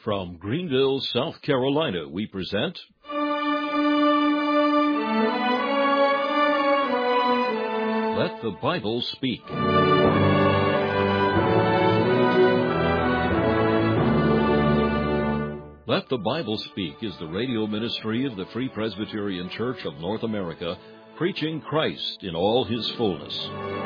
From Greenville, South Carolina, we present Let the Bible Speak. Let the Bible Speak is the radio ministry of the Free Presbyterian Church of North America, preaching Christ in all His fullness.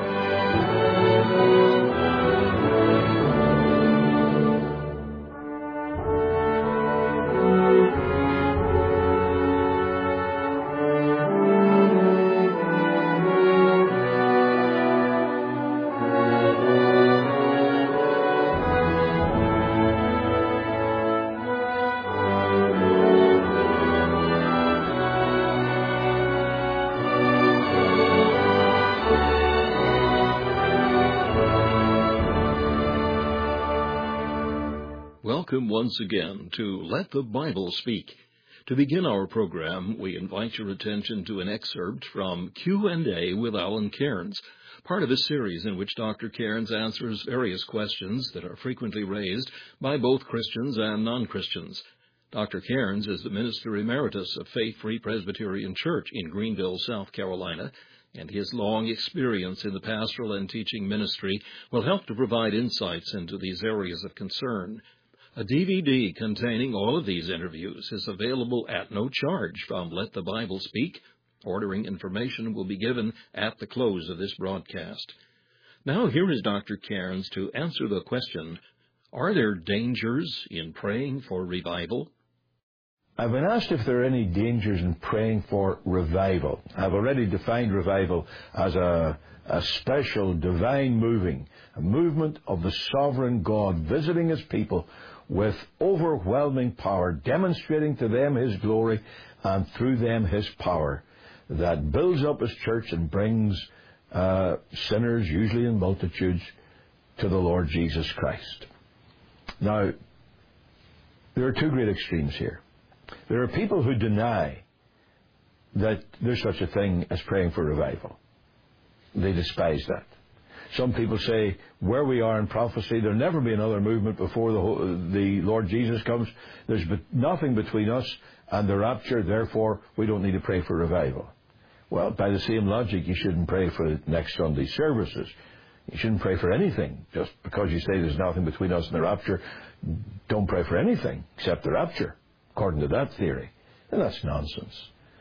Welcome once again to Let the Bible Speak. To begin our program, we invite your attention to an excerpt from Q&A with Alan Cairns, part of a series in which Dr. Cairns answers various questions that are frequently raised by both Christians and non-Christians. Dr. Cairns is the Minister Emeritus of Faith Free Presbyterian Church in Greenville, South Carolina, and his long experience in the pastoral and teaching ministry will help to provide insights into these areas of concern. A DVD containing all of these interviews is available at no charge from Let the Bible Speak. Ordering information will be given at the close of this broadcast. Now here is Dr. Cairns to answer the question, are there dangers in praying for revival? I've been asked if there are any dangers in praying for revival. I've already defined revival as a special divine moving, a movement of the sovereign God visiting His people with overwhelming power, demonstrating to them His glory and through them His power that builds up His church and brings sinners, usually in multitudes, to the Lord Jesus Christ. Now, there are two great extremes here. There are people who deny that there's such a thing as praying for revival. They despise that. Some people say, where we are in prophecy, there'll never be another movement before the Lord Jesus comes. There's nothing between us and the rapture, therefore we don't need to pray for revival. Well, by the same logic, you shouldn't pray for next Sunday's services. You shouldn't pray for anything. Just because you say there's nothing between us and the rapture, don't pray for anything except the rapture, according to that theory. And that's nonsense.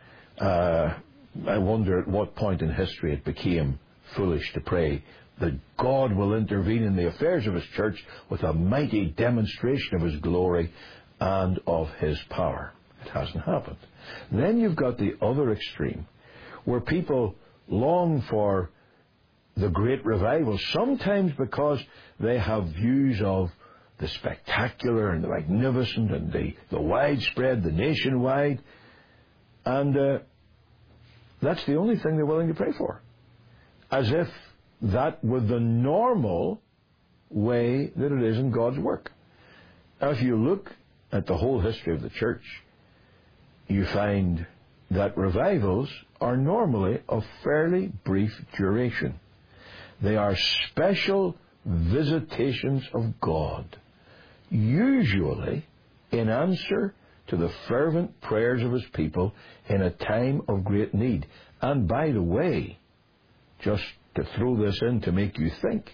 I wonder at what point in history it became foolish to pray that God will intervene in the affairs of His church with a mighty demonstration of His glory and of His power. It hasn't happened. Then you've got the other extreme, where people long for the great revival, sometimes because they have views of the spectacular and the magnificent and the widespread, the nationwide, and that's the only thing they're willing to pray for, as if that were the normal way that it is in God's work. Now, if you look at the whole history of the church, you find that revivals are normally of fairly brief duration. They are special visitations of God, usually in answer to the fervent prayers of His people in a time of great need. And by the way, just to throw this in to make you think,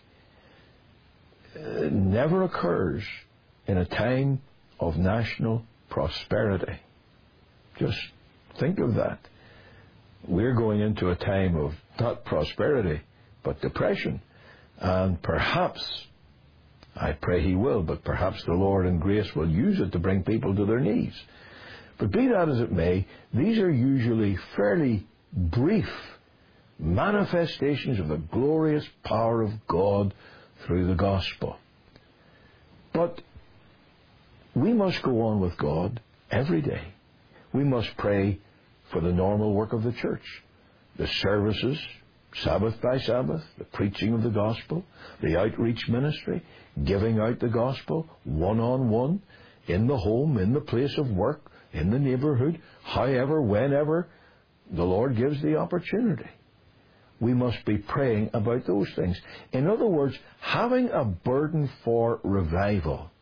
it never occurs in a time of national prosperity. Just think of that. We're going into a time of not prosperity, but depression. And perhaps, I pray He will, but perhaps the Lord in grace will use it to bring people to their knees. But be that as it may, these are usually fairly brief manifestations of the glorious power of God through the gospel. But we must go on with God every day. We must pray for the normal work of the church, the services, Sabbath by Sabbath, the preaching of the gospel, the outreach ministry, giving out the gospel one-on-one, in the home, in the place of work, in the neighborhood, however, whenever the Lord gives the opportunity. We must be praying about those things. In other words, having a burden for revival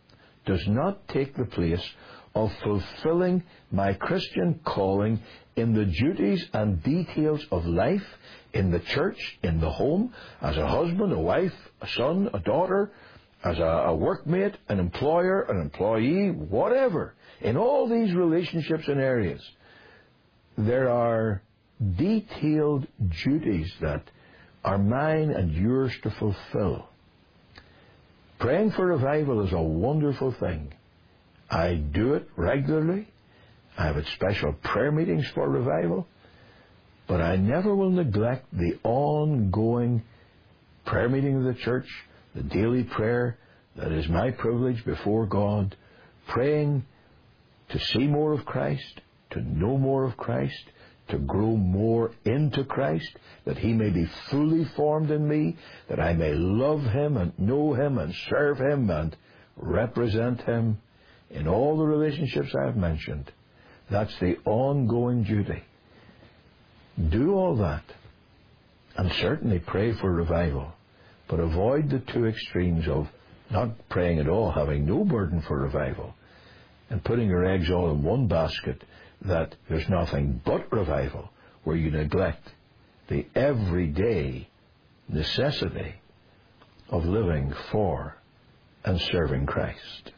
does not take the place of fulfilling my Christian calling in the duties and details of life, in the church, in the home, as a husband, a wife, a son, a daughter, as a workmate, an employer, an employee, whatever. In all these relationships and areas, there are detailed duties that are mine and yours to fulfill. Praying for revival is a wonderful thing. I do it regularly. I have special prayer meetings for revival. But I never will neglect the ongoing prayer meeting of the church, the daily prayer that is my privilege before God, praying to see more of Christ, to know more of Christ, to grow more into Christ, that He may be fully formed in me, that I may love Him and know Him and serve Him and represent Him in all the relationships I have mentioned. That's the ongoing duty. Do all that, and certainly pray for revival, but avoid the two extremes of not praying at all, having no burden for revival, and putting your eggs all in one basket, that there's nothing but revival, where you neglect the everyday necessity of living for and serving Christ.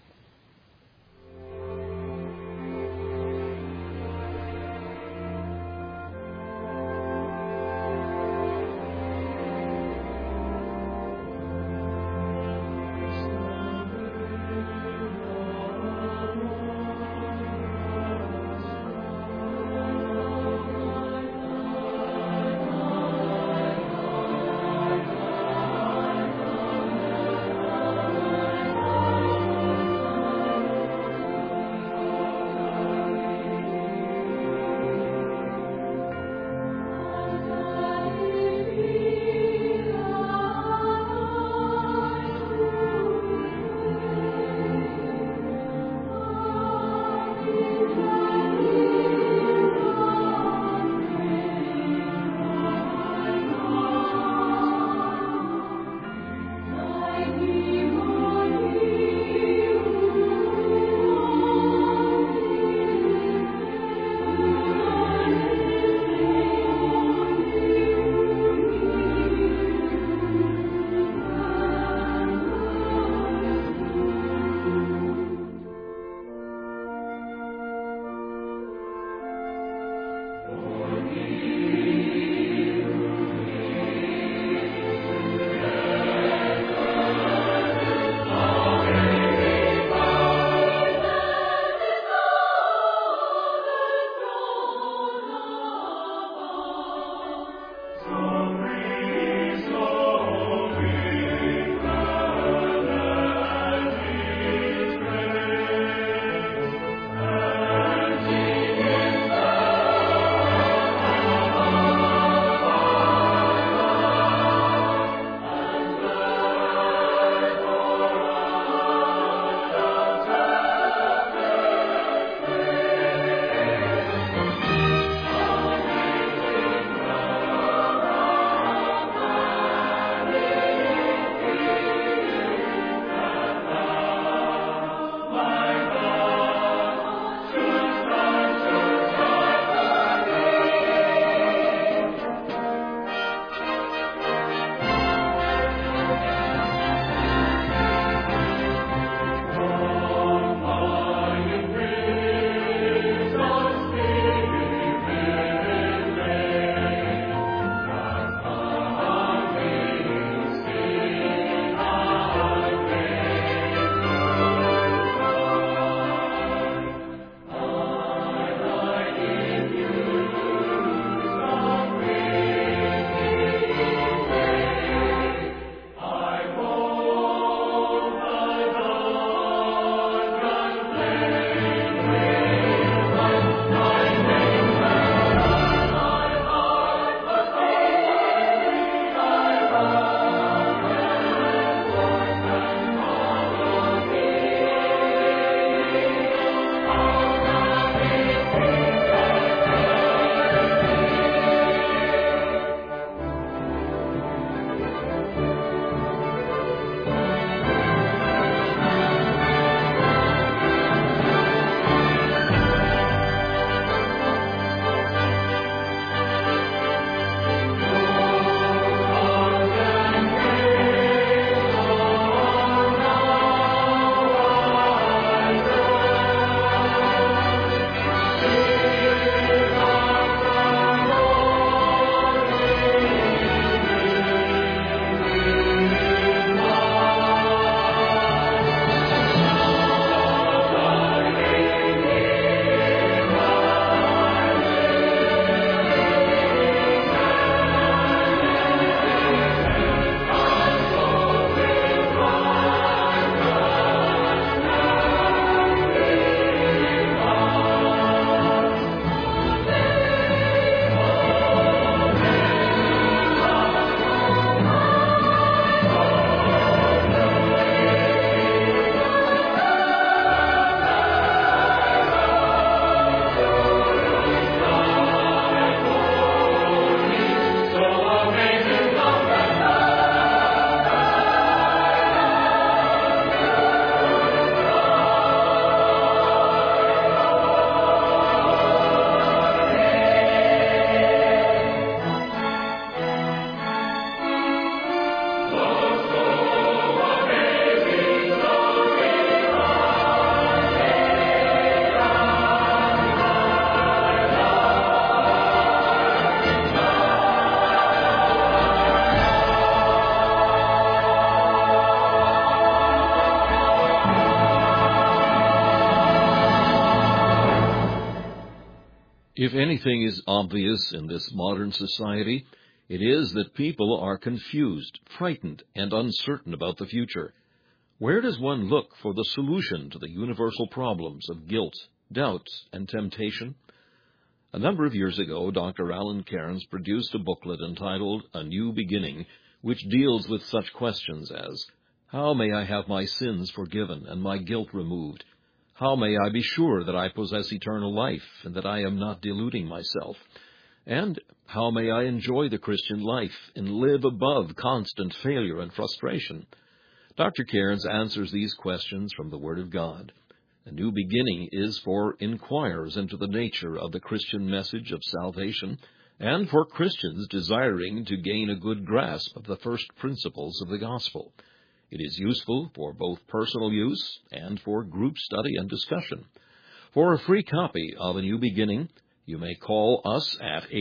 If anything is obvious in this modern society, it is that people are confused, frightened, and uncertain about the future. Where does one look for the solution to the universal problems of guilt, doubt, and temptation? A number of years ago, Dr. Alan Cairns produced a booklet entitled A New Beginning, which deals with such questions as, how may I have my sins forgiven and my guilt removed? How may I be sure that I possess eternal life and that I am not deluding myself? And how may I enjoy the Christian life and live above constant failure and frustration? Dr. Cairns answers these questions from the Word of God. A New Beginning is for inquirers into the nature of the Christian message of salvation and for Christians desiring to gain a good grasp of the first principles of the gospel. It is useful for both personal use and for group study and discussion. For a free copy of A New Beginning, you may call us at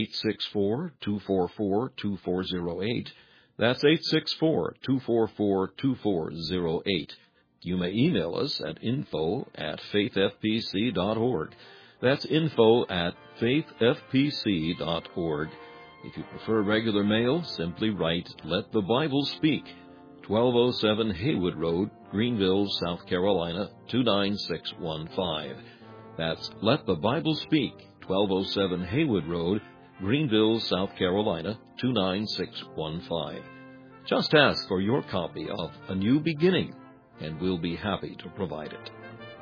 864-244-2408. That's 864-244-2408. You may email us at info@faithfpc.org. That's info@faithfpc.org. If you prefer regular mail, simply write Let the Bible Speak, 1207 Haywood Road, Greenville, South Carolina, 29615. That's Let the Bible Speak, 1207 Haywood Road, Greenville, South Carolina, 29615. Just ask for your copy of A New Beginning, and we'll be happy to provide it.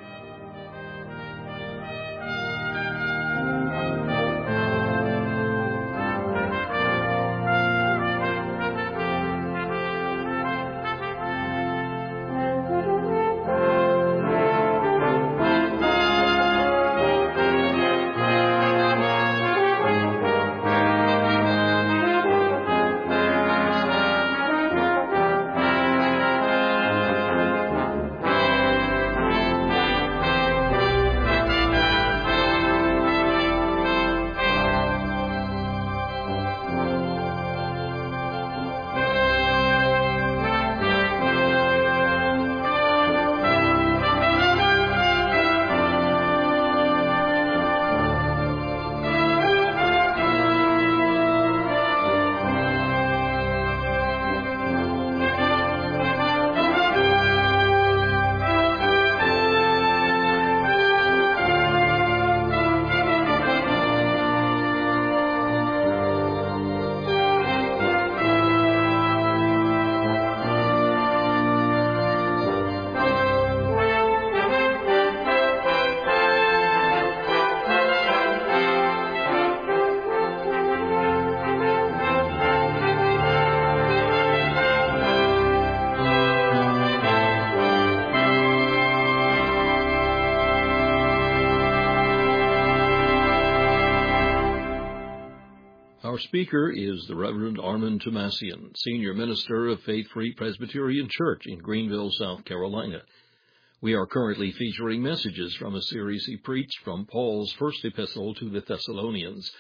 Our speaker is the Reverend Armand Tomasian, Senior Minister of Faith Free Presbyterian Church in Greenville, South Carolina. We are currently featuring messages from a series he preached from Paul's first epistle to the Thessalonians.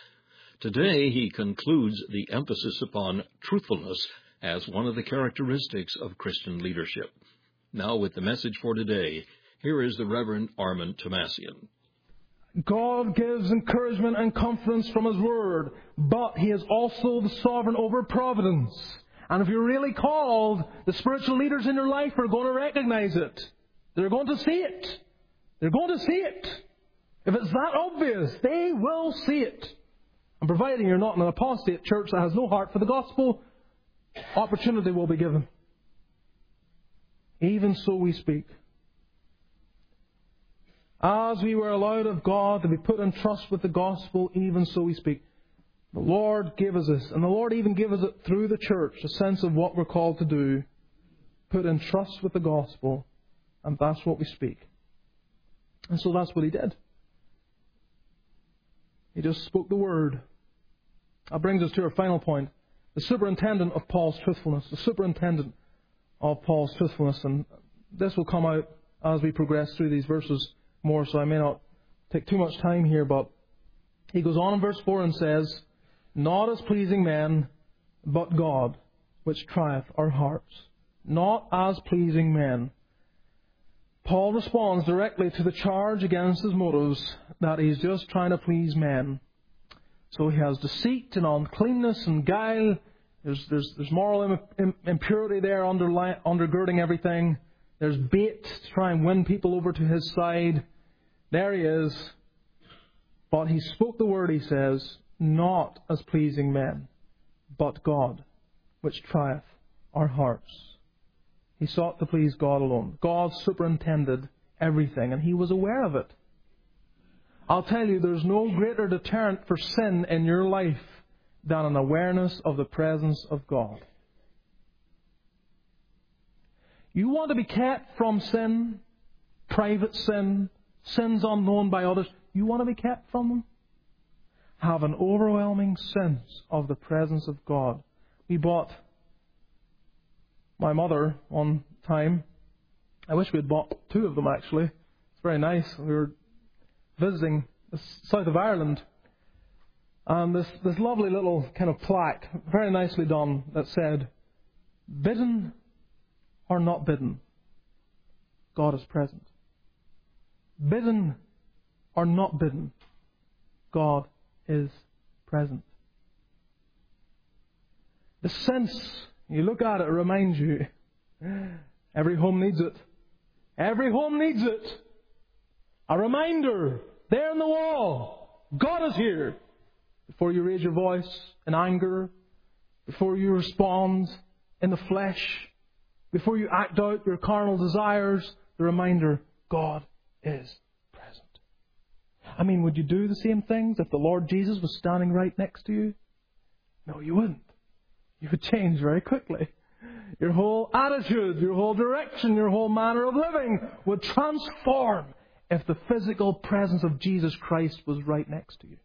Today he concludes the emphasis upon truthfulness as one of the characteristics of Christian leadership. Now with the message for today, here is the Reverend Armand Tomasian. God gives encouragement and confidence from His Word, but He is also the sovereign over providence. And if you're really called, the spiritual leaders in your life are going to recognize it. They're going to see it. They're going to see it. If it's that obvious, they will see it. And providing you're not in an apostate church that has no heart for the gospel, opportunity will be given. Even so we speak. As we were allowed of God to be put in trust with the gospel, even so we speak. The Lord gave us this, and the Lord even gave us it through the church, a sense of what we're called to do. Put in trust with the gospel, and that's what we speak. And so that's what He did. He just spoke the word. That brings us to our final point. The superintendent of Paul's truthfulness. The superintendent of Paul's truthfulness. And this will come out as we progress through these verses more, so I may not take too much time here, but he goes on in verse 4 and says, not as pleasing men, but God, which trieth our hearts. Not as pleasing men. Paul responds directly to the charge against his motives that he's just trying to please men. So he has deceit and uncleanness and guile. There's moral impurity there undergirding everything. There's bait to try and win people over to his side. There he is. But he spoke the word, he says, not as pleasing men, but God, which trieth our hearts. He sought to please God alone. God superintended everything, and he was aware of it. I'll tell you, there's no greater deterrent for sin in your life than an awareness of the presence of God. You want to be kept from sin, private sin, sins unknown by others. You want to be kept from them? Have an overwhelming sense of the presence of God. We bought my mother one time. I wish we had bought two of them, actually. It's very nice. We were visiting the south of Ireland, and this lovely little kind of plaque, very nicely done, that said, "Bidden or not bidden, God is present. Bidden or not bidden, God is present." The sense, you look at it, it reminds you, every home needs it. Every home needs it. A reminder, there on the wall, God is here. Before you raise your voice in anger, before you respond in the flesh, before you act out your carnal desires, the reminder, God is present. I mean, would you do the same things if the Lord Jesus was standing right next to you? No, you wouldn't. You would change very quickly. Your whole attitude, your whole direction, your whole manner of living would transform if the physical presence of Jesus Christ was right next to you.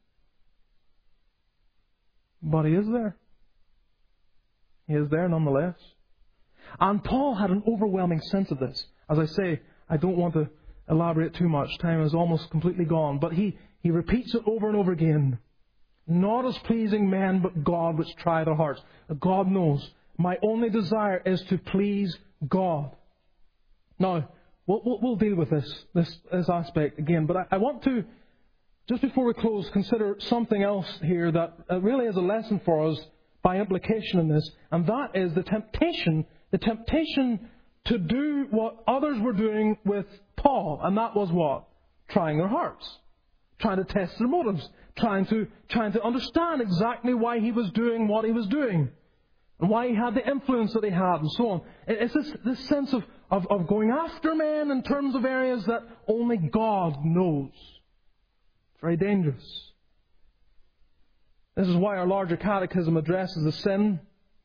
But He is there. He is there nonetheless. And Paul had an overwhelming sense of this. As I say, I don't want to elaborate too much. Time is almost completely gone. But he repeats it over and over again. Not as pleasing men, but God which try their hearts. God knows. My only desire is to please God. Now, we'll deal with this aspect again. But I want to, just before we close, consider something else here that really is a lesson for us by implication in this. And that is the temptation to do what others were doing with Paul. And that was what? Trying their hearts. Trying to test their motives. Trying to understand exactly why he was doing what he was doing. And why he had the influence that he had, and so on. It's this sense of going after men in terms of areas that only God knows. It's very dangerous. This is why our larger catechism addresses the sin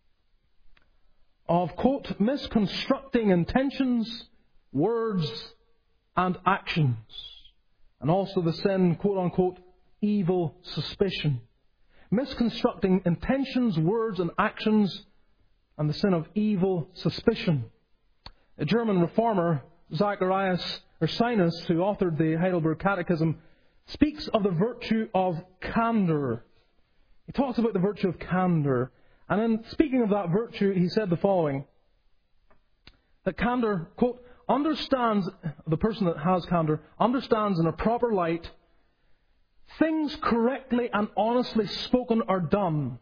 of, quote, misconstructing intentions, words, and actions. And also the sin, quote unquote, evil suspicion. Misconstructing intentions, words, and actions, and the sin of evil suspicion. A German reformer, Zacharias Ursinus, who authored the Heidelberg Catechism, speaks of the virtue of candour. He talks about the virtue of candour. And in speaking of that virtue, he said the following: that candour, quote, understands, the person that has candour, understands in a proper light things correctly and honestly spoken or done,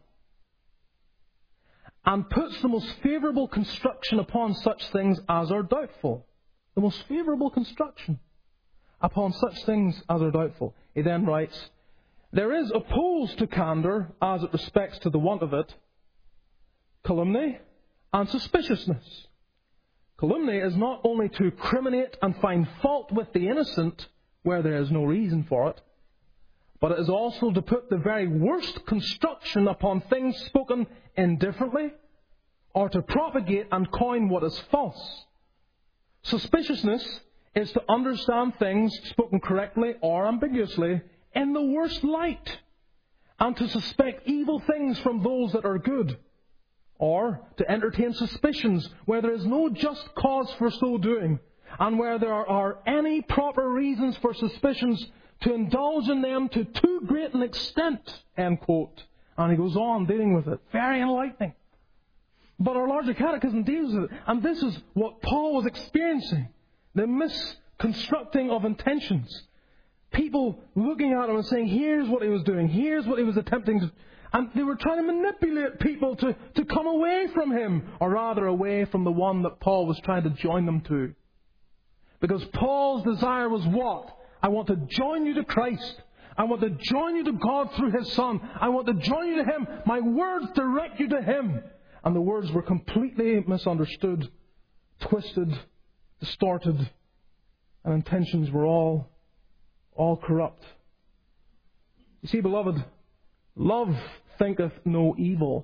and puts the most favourable construction upon such things as are doubtful. The most favourable construction upon such things as are doubtful. He then writes, there is opposed to candour, as it respects to the want of it, calumny and suspiciousness. Calumny is not only to criminate and find fault with the innocent where there is no reason for it, but it is also to put the very worst construction upon things spoken indifferently, or to propagate and coin what is false. Suspiciousness is to understand things spoken correctly or ambiguously in the worst light, and to suspect evil things from those that are good, or to entertain suspicions where there is no just cause for so doing, and where there are any proper reasons for suspicions, to indulge in them to too great an extent, end quote. And he goes on dealing with it. Very enlightening. But our larger catechism deals with it. And this is what Paul was experiencing. The misconstructing of intentions. People looking at him and saying, here's what he was doing, here's what he was attempting to... And they were trying to manipulate people to come away from him, or rather away from the one that Paul was trying to join them to. Because Paul's desire was what? I want to join you to Christ. I want to join you to God through His Son. I want to join you to Him. My words direct you to Him. And the words were completely misunderstood, twisted, distorted, and intentions were all corrupt. You see, beloved, love thinketh no evil.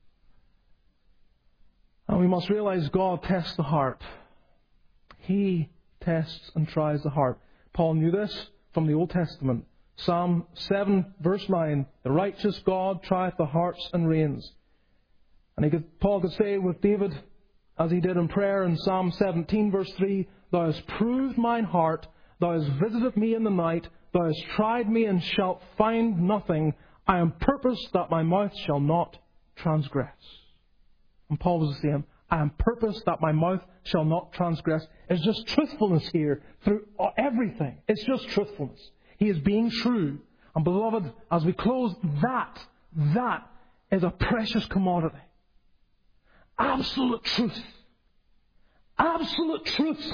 And we must realize God tests the heart. He tests and tries the heart. Paul knew this from the Old Testament. Psalm 7, verse 9, the righteous God trieth the hearts and reins. And Paul could say with David, as he did in prayer in Psalm 17, verse 3, Thou hast proved mine heart, Thou hast visited me in the night, Thou hast tried me and shalt find nothing. I am purposed that my mouth shall not transgress. And Paul was the same. I am purposed that my mouth shall not transgress. It's just truthfulness here through everything. It's just truthfulness. He is being true. And beloved, as we close, that is a precious commodity. Absolute truth. Absolute truth.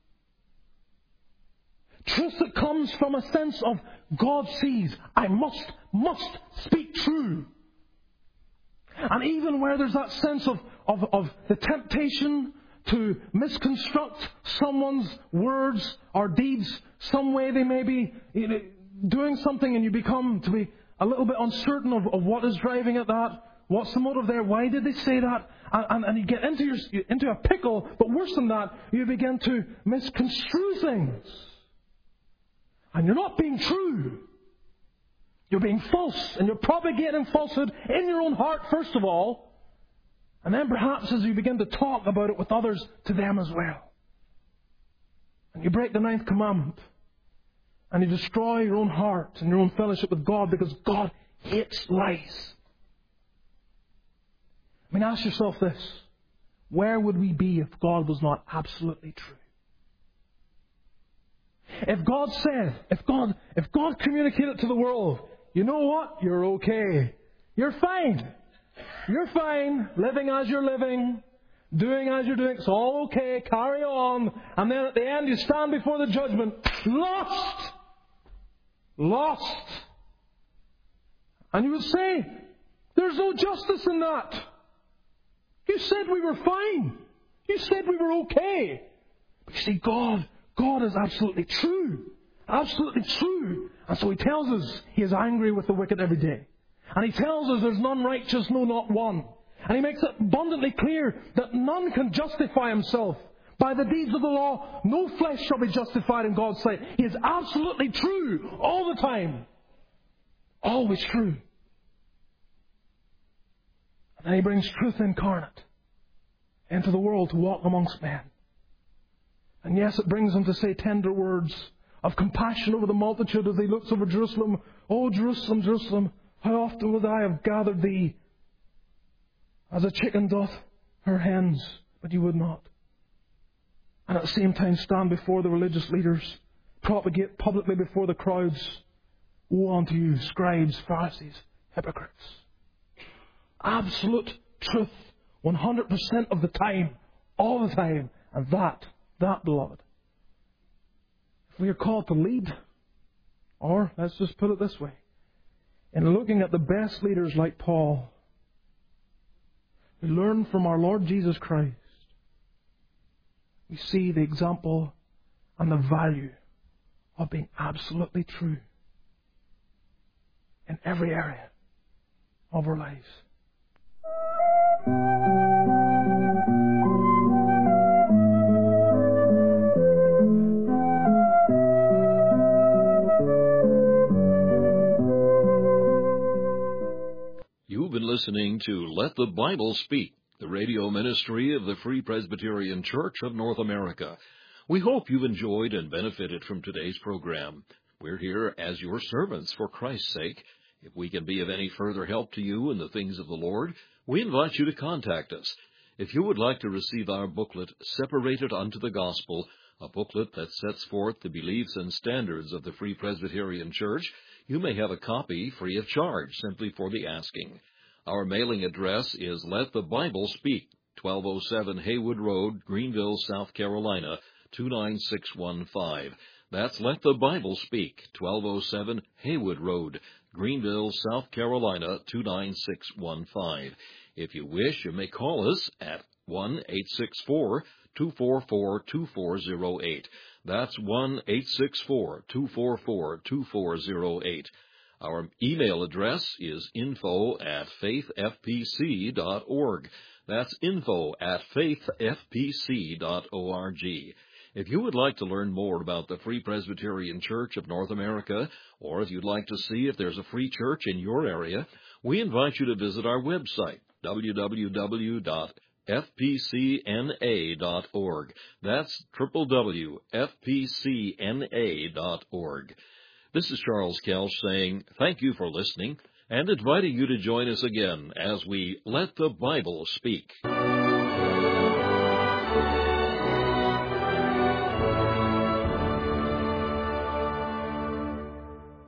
Truth that comes from a sense of God sees. I must speak true. And even where there's that sense of the temptation to misconstruct someone's words or deeds, some way they may be doing something and you become to be a little bit uncertain of what is driving at that. What's the motive there? Why did they say that? And you get into a pickle, but worse than that, you begin to misconstrue things. And you're not being true. You're being false, and you're propagating falsehood in your own heart, first of all. And then perhaps as you begin to talk about it with others, to them as well. And you break the 9th commandment. And you destroy your own heart and your own fellowship with God, because God hates lies. I mean, ask yourself this. Where would we be if God was not absolutely true? If God said, if God communicated to the world, you know what? You're okay. You're fine. You're fine. Living as you're living. Doing as you're doing. It's all okay. Carry on. And then at the end you stand before the judgment. Lost. Lost. And you would say, there's no justice in that. You said we were fine. You said we were okay. But you see, God is absolutely true. Absolutely true. And so He tells us He is angry with the wicked every day. And He tells us there's none righteous, no, not one. And He makes it abundantly clear that none can justify himself. By the deeds of the law, no flesh shall be justified in God's sight. He is absolutely true all the time. Always true. And then He brings truth incarnate into the world to walk amongst men. And yes, it brings Him to say tender words of compassion over the multitude as He looks over Jerusalem. Oh, Jerusalem, Jerusalem, how often would I have gathered thee as a chicken doth her hens, but you would not. And at the same time stand before the religious leaders, propagate publicly before the crowds, woe unto you, scribes, Pharisees, hypocrites. Absolute truth, 100% of the time, all the time. And that, beloved, if we are called to lead, or let's just put it this way, in looking at the best leaders like Paul, we learn from our Lord Jesus Christ. We see the example and the value of being absolutely true in every area of our lives. You've been listening to Let the Bible Speak, the radio ministry of the Free Presbyterian Church of North America. We hope you've enjoyed and benefited from today's program. We're here as your servants for Christ's sake. If we can be of any further help to you in the things of the Lord, we invite you to contact us. If you would like to receive our booklet, Separated Unto the Gospel, a booklet that sets forth the beliefs and standards of the Free Presbyterian Church. You may have a copy free of charge, simply for the asking. Our mailing address is Let the Bible Speak, 1207 Haywood Road, Greenville, South Carolina, 29615. That's Let the Bible Speak, 1207 Haywood Road, Greenville, South Carolina, 29615. If you wish, you may call us at 1-864-244-2408. That's 1-864-244-2408. Our email address is info@faithfpc.org. That's info@faithfpc.org. If you would like to learn more about the Free Presbyterian Church of North America, or if you'd like to see if there's a free church in your area, we invite you to visit our website, www.fpcna.org. That's www.fpcna.org. This is Charles Kelch saying thank you for listening and inviting you to join us again as we Let the Bible Speak.